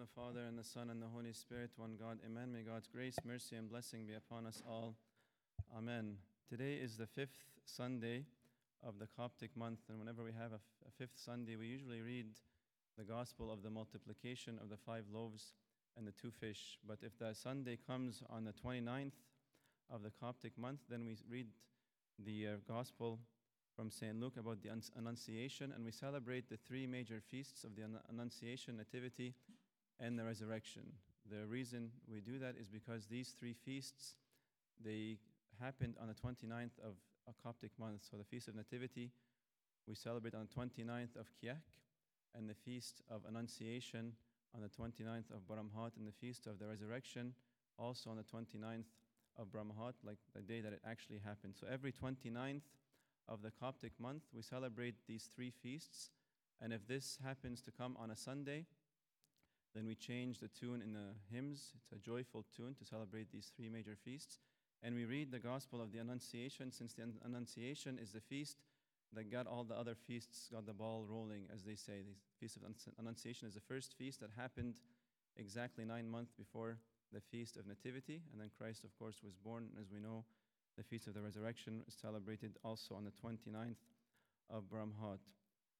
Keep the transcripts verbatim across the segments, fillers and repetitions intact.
the Father, and the Son, and the Holy Spirit, one God. Amen. May God's grace, mercy, and blessing be upon us all. Amen. Today is the fifth Sunday of the Coptic month, and whenever we have a, f- a fifth Sunday, we usually read the Gospel of the multiplication of the five loaves and the two fish. But if the Sunday comes on the twenty-ninth of the Coptic month, then we read the uh, Gospel from Saint Luke about the Annunciation, and we celebrate the three major feasts of the Annunciation, Nativity, and the Resurrection. The reason we do that is because these three feasts, they happened on the twenty-ninth of a Coptic month. So the Feast of Nativity, we celebrate on the twenty-ninth of Kiak, and the Feast of Annunciation on the twenty-ninth of Baramhat, and the Feast of the Resurrection also on the twenty-ninth of Baramhat, like the day that it actually happened. So every twenty-ninth of the Coptic month, we celebrate these three feasts. And if this happens to come on a Sunday, then we change the tune in the hymns. It's a joyful tune to celebrate these three major feasts. And we read the Gospel of the Annunciation, since the Annunciation is the feast that got all the other feasts, got the ball rolling, as they say. The Feast of Annunciation is the first feast that happened exactly nine months before the Feast of Nativity. And then Christ, of course, was born. As we know, the Feast of the Resurrection is celebrated also on the twenty-ninth of Baramhat.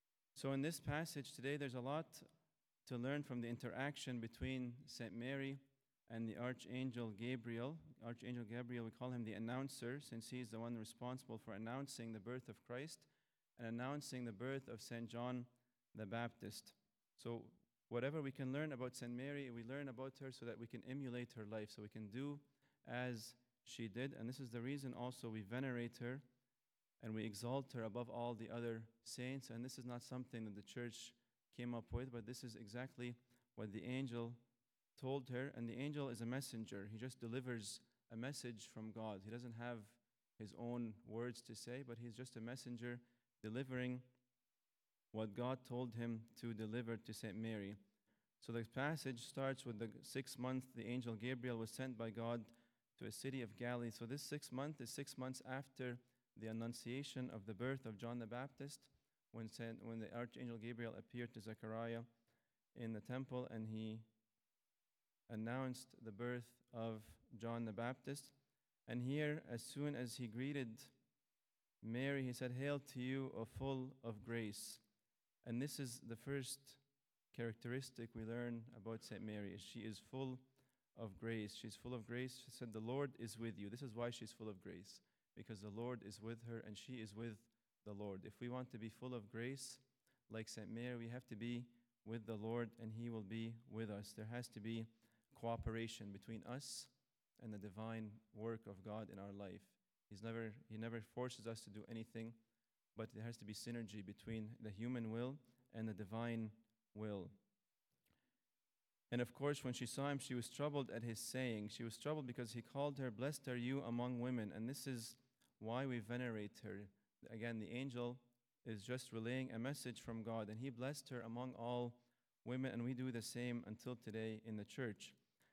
So in this passage today, there's a lot to learn from the interaction between Saint Mary and the Archangel Gabriel. Archangel Gabriel, we call him the announcer, since he's the one responsible for announcing the birth of Christ and announcing the birth of Saint John the Baptist. So whatever we can learn about Saint Mary, we learn about her so that we can emulate her life, so we can do as she did. And this is the reason also we venerate her and we exalt her above all the other saints. And this is not something that the church came up with, but this is exactly what the angel told her. And the angel is a messenger. He just delivers a message from God. He doesn't have his own words to say, but he's just a messenger delivering what God told him to deliver to Saint Mary. So the passage starts with the sixth month. The angel Gabriel was sent by God to a city of Galilee. So this sixth month is six months after the Annunciation of the birth of John the Baptist, when, Saint, when the Archangel Gabriel appeared to Zechariah in the temple, and he announced the birth of John the Baptist. And here, as soon as he greeted Mary, he said, "Hail to you, O full of grace." And this is the first characteristic we learn about Saint Mary, is she is full of grace. She's full of grace. She said, "The Lord is with you." This is why she's full of grace, because the Lord is with her and she is with the Lord. If we want to be full of grace, like Saint Mary, we have to be with the Lord and he will be with us. There has to be cooperation between us and the divine work of God in our life. He's never, he never forces us to do anything, but there has to be synergy between the human will and the divine will. And of course, when she saw him, she was troubled at his saying. She was troubled because he called her, "Blessed are you among women." And this is why we venerate her. Again, the angel is just relaying a message from God, and he blessed her among all women, and we do the same until today in the church.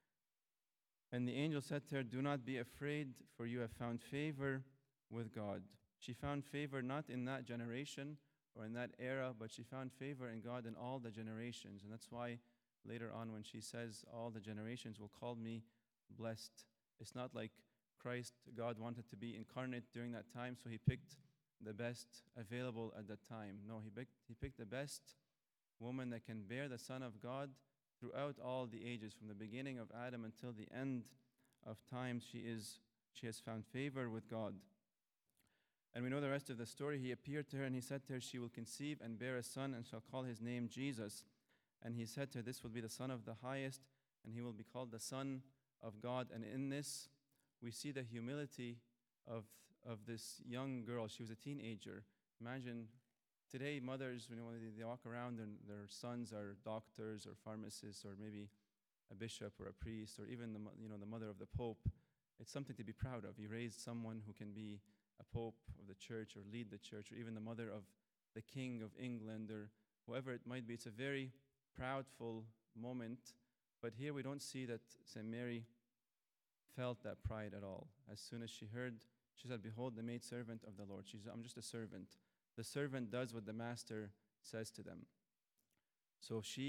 And the angel said to her, "Do not be afraid, for you have found favor with God." She found favor not in that generation or in that era, but she found favor in God in all the generations. And that's why later on when she says, "All the generations will call me blessed," it's not like Christ, God wanted to be incarnate during that time, so he picked the best available at that time. No, he picked, he picked the best woman that can bear the Son of God throughout all the ages, from the beginning of Adam until the end of time. She is she has found favor with God. And we know the rest of the story. He appeared to her and he said to her, "She will conceive and bear a son and shall call his name Jesus." And he said to her, "This will be the Son of the Highest, and he will be called the Son of God." And in this, we see the humility of, of this young girl. She was a teenager. Imagine today, mothers, you know, when they, they walk around and their sons are doctors or pharmacists or maybe a bishop or a priest or even the, you know, the mother of the Pope. It's something to be proud of. You raised someone who can be a pope of the church or lead the church, or even the mother of the King of England or whoever it might be. It's a very proudful moment. But here we don't see that Saint Mary felt that pride at all. As soon as she heard, she said, "Behold, the maidservant of the Lord." She said, "I'm just a servant." The servant does what the master says to them. So she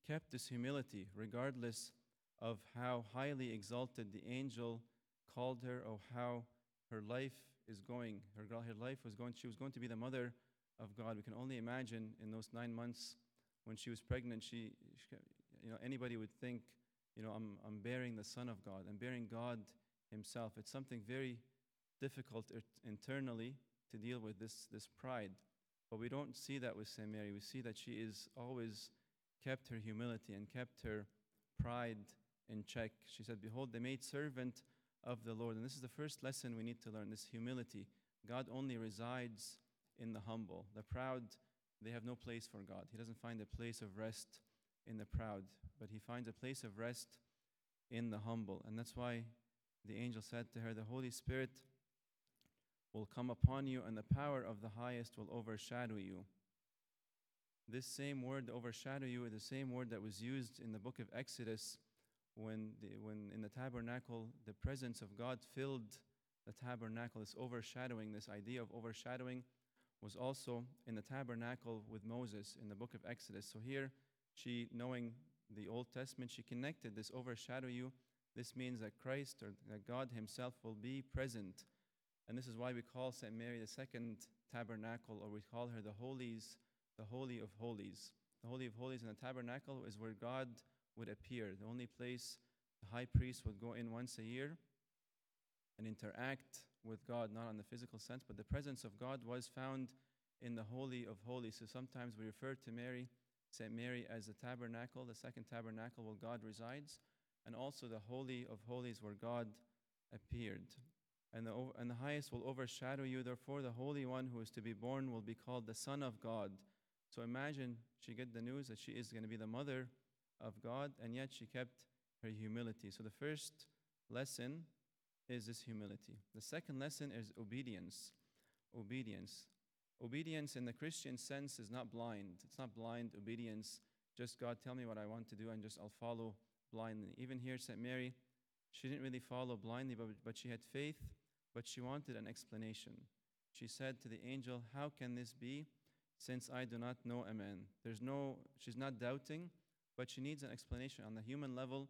kept this humility regardless of how highly exalted the angel called her or how her life is going. Her, her life was going, she was going to be the mother of God. We can only imagine in those nine months when she was pregnant, she, she you know, anybody would think, you know, I'm, I'm bearing the Son of God. I'm bearing God himself. It's something very difficult er- internally to deal with, this, this pride. But we don't see that with Saint Mary. We see that she is always kept her humility and kept her pride in check. She said, behold, the maid servant of the Lord. And this is the first lesson we need to learn, this humility. God only resides in the humble. The proud, they have no place for God. He doesn't find a place of rest in the proud, but he finds a place of rest in the humble. And that's why the angel said to her, the Holy Spirit will come upon you, and the power of the highest will overshadow you. This same word, overshadow you, is the same word that was used in the book of Exodus when, the, when in the tabernacle, the presence of God filled the tabernacle. This overshadowing, this idea of overshadowing, was also in the tabernacle with Moses in the book of Exodus. So here, she, knowing the Old Testament, she connected this overshadow you. This means that Christ, or that God himself, will be present. And this is why we call Saint Mary the second tabernacle, or we call her the holies, the Holy of Holies. The Holy of Holies in the tabernacle is where God would appear, the only place the high priest would go in once a year and interact with God, not in the physical sense, but the presence of God was found in the Holy of Holies. So sometimes we refer to Mary, Saint Mary, as the tabernacle, the second tabernacle where God resides, and also the Holy of Holies where God appeared. And the, and the highest will overshadow you. Therefore, the Holy One who is to be born will be called the Son of God. So imagine she get the news that she is going to be the mother of God, and yet she kept her humility. So the first lesson is this humility. The second lesson is obedience. Obedience. Obedience in the Christian sense is not blind. It's not blind obedience. Just, God, tell me what I want to do, and just I'll follow blindly. Even here, Saint Mary, she didn't really follow blindly, but, but she had faith, but she wanted an explanation. She said to the angel, how can this be, since I do not know a man? There's no, she's not doubting, but she needs an explanation. On the human level,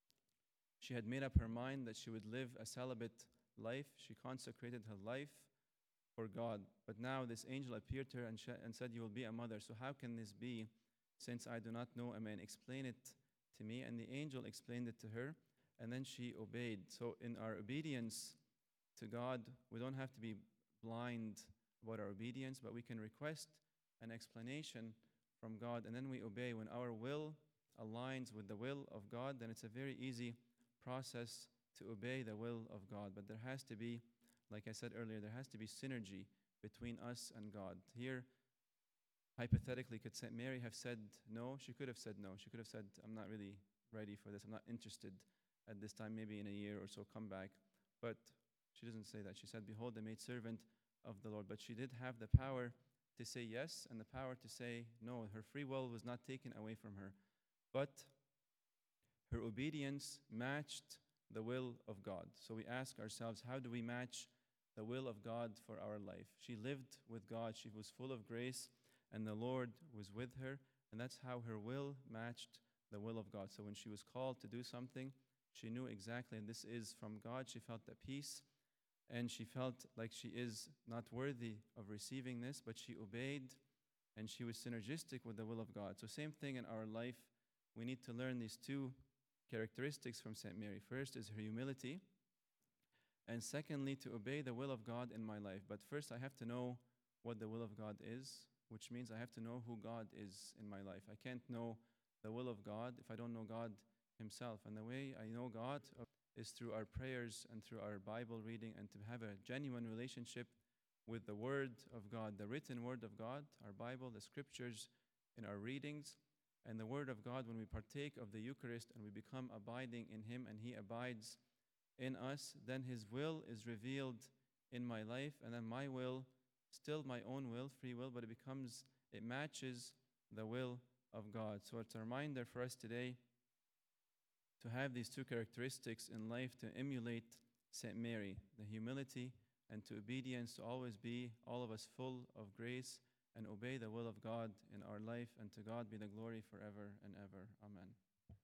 she had made up her mind that she would live a celibate life. She consecrated her life for God. But now this angel appeared to her and, sh- and said, you will be a mother. So how can this be, since I do not know a man? Explain it to me. And the angel explained it to her, and then she obeyed. So in our obedience to God, we don't have to be blind about our obedience, but we can request an explanation from God, and then we obey. When our will aligns with the will of God, then it's a very easy process to obey the will of God. But there has to be, like I said earlier, there has to be synergy between us and God. Here, hypothetically, could Saint Mary have said no? She could have said no. She could have said, I'm not really ready for this. I'm not interested at this time, maybe in a year or so, come back. But she doesn't say that. She said, behold, the maidservant of the Lord. But she did have the power to say yes and the power to say no. Her free will was not taken away from her. But her obedience matched the will of God. So we ask ourselves, how do we match the will of God for our life? She lived with God. She was full of grace, and the Lord was with her. And that's how her will matched the will of God. So when she was called to do something, she knew exactly, and this is from God. She felt that peace, and she felt like she is not worthy of receiving this, but she obeyed, and she was synergistic with the will of God. So same thing in our life. We need to learn these two characteristics from Saint Mary. First is her humility, and secondly, to obey the will of God in my life. But first, I have to know what the will of God is, which means I have to know who God is in my life. I can't know the will of God if I don't know God himself. And the way I know God is through our prayers and through our Bible reading, and to have a genuine relationship with the Word of God, the written Word of God, our Bible, the Scriptures in our readings, and the Word of God when we partake of the Eucharist and we become abiding in Him and He abides in us. Then His will is revealed in my life, and then my will, still my own will, free will, but it becomes, it matches the will of God. So it's a reminder for us today to have these two characteristics in life, to emulate Saint Mary, the humility and to obedience, to always be, all of us, full of grace and obey the will of God in our life, and to God be the glory forever and ever. Amen.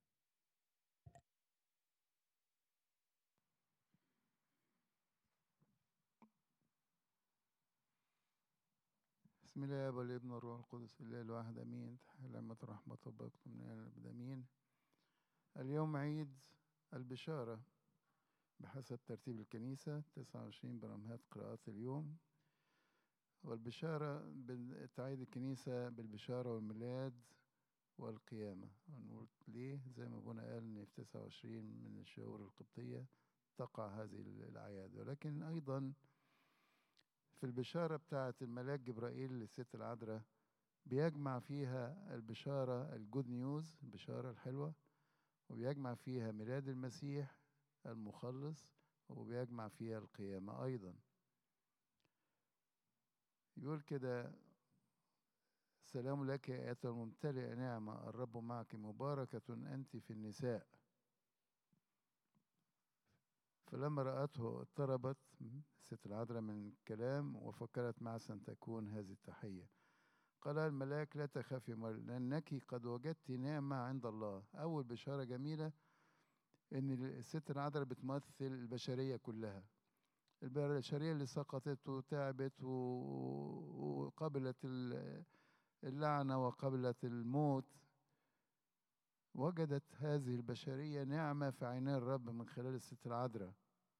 بسم الله والابن والروح القدس الله الواحد امين. لما رحمة وبركاته من الابد امين. اليوم عيد البشارة بحسب ترتيب الكنيسة، تسعة وعشرين برمهات قراءات اليوم. والبشارة تعيد الكنيسة بالبشارة والميلاد والقيامة. ونقول ليه؟ زي ما ابونا قال ان في تسعة وعشرين من الشهور القبطية تقع هذه الأعياد، ولكن أيضا في البشارة بتاعة الملاك جبرائيل للست العذراء بيجمع فيها البشارة الجود نيوز، البشارة الحلوة، وبيجمع فيها ميلاد المسيح المخلص، وبيجمع فيها القيامة أيضا. يقول كده: سلام لك يا أيتها الممتلئة نعمة، الرب معك، مباركة أنت في النساء. فلما رأته اضطربت الست العذراء من الكلام، وفكرت معسا تكون هذه التحية. قال الملاك: لا تخافي مريم، لأنك قد وجدت نعمة عند الله. أول بشارة جميلة إن الست العذراء بتمثل البشرية كلها، البشرية اللي سقطت وتعبت وقبلت اللعنة وقبلت الموت. وجدت هذه البشرية نعمة في عيني الرب من خلال الست العذراء.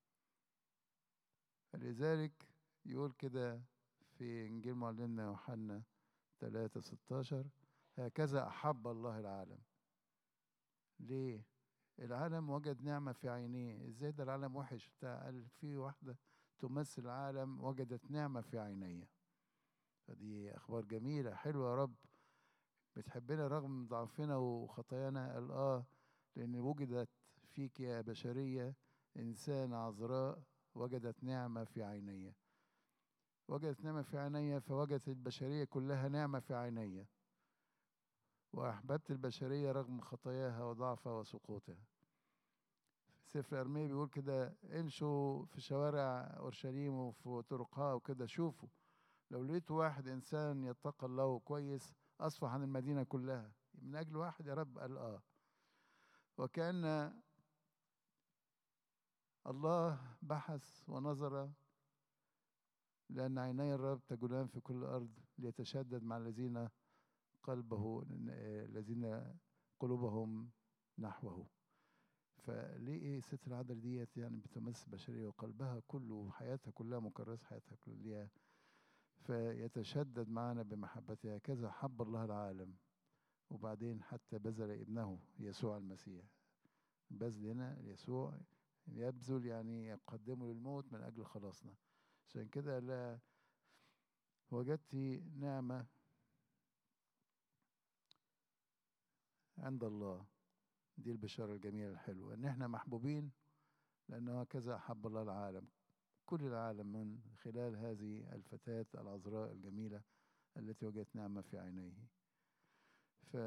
لذلك يقول كده في إنجيل معلمنا يوحنا ثلاثة ستاشر: هكذا أحب الله العالم. ليه؟ العالم وجد نعمة في عينيه. إزاي ده العالم وحش؟ قال في واحدة تمثل العالم وجدت نعمة في عينيه. فدي أخبار جميلة حلوة. يا رب بتحبنا رغم ضعفنا وخطايانا. قال آه لأن وجدت فيك يا بشرية إنسانة عذراء وجدت نعمة في عينيه. وجدت نعمة في عينيه، فوجدت البشرية كلها نعمة في عينيه. وأحببت البشرية رغم خطاياها وضعفها وسقوطها. سفر أرميا بيقول كده: امشوا في شوارع أورشليم وفي طرقها وكده، شوفوا لو لقيتوا واحد إنسان يتقى الله كويس أصفح عن المدينة كلها من أجل واحد. يا رب قال آه. وكأن الله بحث ونظر، لأن عيني الرب تجولان في كل الأرض ليتشدد مع الذين قلبه الذين قلوبهم نحوه. فليه ست العذراء ديت يعني بتمثل بشرية وقلبها كله وحياتها كلها مكرسة، حياتها كلها، فيتشدد معنا بمحبتها. هكذا حب الله العالم، وبعدين حتى بذل ابنه يسوع المسيح. بذل هنا يسوع يبذل يعني يقدمه للموت من أجل خلاصنا. عشان كده لا وجدت نعمة عند الله. دي البشارة الجميلة الحلوة، ان احنا محبوبين لأنه هكذا أحب الله العالم، كل العالم، من خلال هذه الفتاة العذراء الجميلة التي وجدت نعمة في عينيه. ف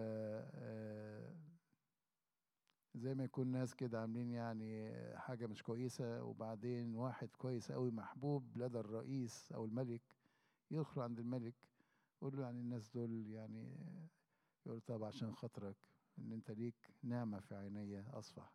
زي ما يكون ناس كده عاملين يعني حاجة مش كويسة، وبعدين واحد كويس قوي محبوب لدى الرئيس أو الملك يدخل عند الملك يقول له يعني الناس دول يعني، يقول طب عشان خاطرك ان انت ليك نعمة في عيني أصفح.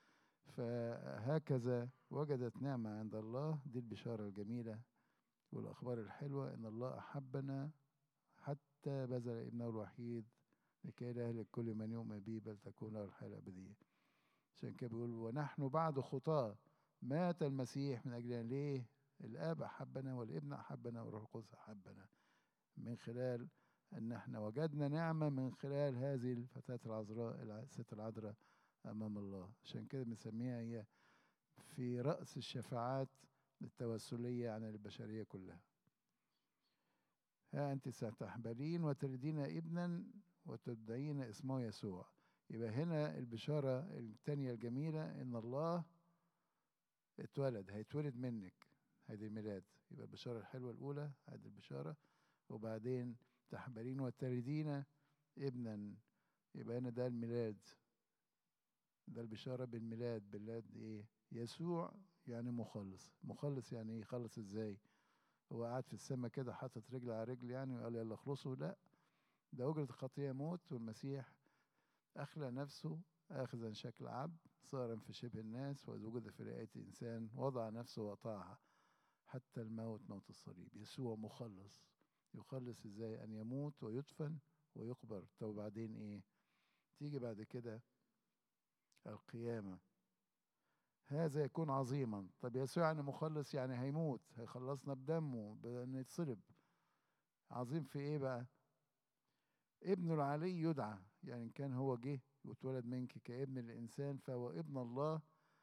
فهكذا وجدت نعمة عند الله. دي البشارة الجميلة والأخبار الحلوة، إن الله أحبنا حتى بذل ابنه الوحيد لكي لا يهلك كل من يؤمن به بل تكون له الحياة الأبدية. عشان كده بيقول: ونحن بعد خطاة مات المسيح من أجلنا. ليه؟ الآب أحبنا والابن أحبنا والروح القدس أحبنا، من خلال أن احنا وجدنا نعمة من خلال هذه الفتاة العذراء الست العذراء أمام الله. عشان كده بنسميها هي في رأس الشفاعات التوسلية عن البشرية كلها. ها أنت ستحبلين وتلدين ابنا وتدعين اسمه يسوع. يبقى هنا البشارة الثانية الجميلة إن الله اتولد، هيتولد منك، هذه الميلاد. يبقى البشارة الحلوة الأولى هذه البشارة، وبعدين تحبلين وتلدين ابنا. يبقى هنا ده الميلاد، ده البشارة بالميلاد. بالميلاد إيه؟ يسوع يعني مخلص. مخلص يعني إيه؟ يخلص إزاي؟ هو قاعد في السماء كده حاطط رجل على رجل يعني وقال يلا اخلصوا؟ لا، ده أجرة الخطية موت، والمسيح أخلى نفسه آخذا شكل عبد صارا في شبه الناس، وإذ وجد في رئة إنسان وضع نفسه وأطاعها حتى الموت، موت الصليب. يسوع مخلص. يخلص إزاي؟ أن يموت ويدفن ويقبر. طب وبعدين إيه؟ تيجي بعد كده القيامة. هذا يكون عظيما. طب يسوع يعني مخلص، يعني هيموت، هيخلصنا بدمه بأن يتصلب. عظيم في إيه بقى؟ ابن العلي يدعى، يعني إن كان هو جه واتولد منك كابن الإنسان فهو ابن الله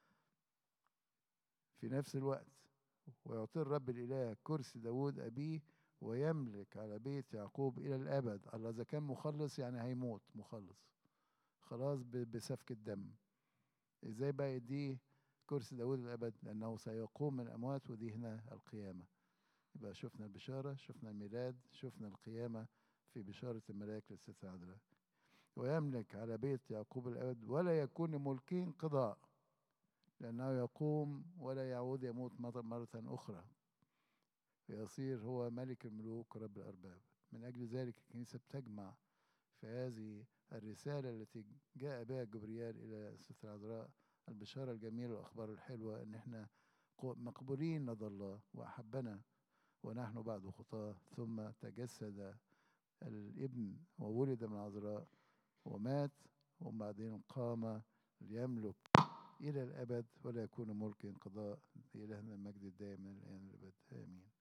في نفس الوقت. ويعطي الرب الإله كرسي داود أبيه ويملك على بيت يعقوب إلى الأبد. الله إذا كان مخلص يعني هيموت مخلص خلاص بسفك الدم. إزاي بقى يديه كرسي داود الأبد؟ لأنه سيقوم من الأموات، ودي هنا القيامة. يبقى شفنا البشارة، شفنا الميلاد، شفنا القيامة في بشارة الملاك للست العذراء. ويملك على بيت يعقوب الأبد ولا يكون ملكه انقضاء، لأنه يقوم ولا يعود يموت مرة أخرى، فيصير هو ملك الملوك ورب الأرباب. من أجل ذلك الكنيسة بتجمع في هذه الرسالة التي جاء بها جبريال إلى الست العذراء البشارة الجميلة والأخبار الحلوة، إن إحنا مقبولين لدى الله وأحبنا ونحن بعد خطاة، ثم تجسد الابن وولد من العذراء ومات، وبعدين قام ليملك إلى الأبد ولا يكون ملك انقضاء. إلهنا المجد الدائم من الآن والأبد، آمين.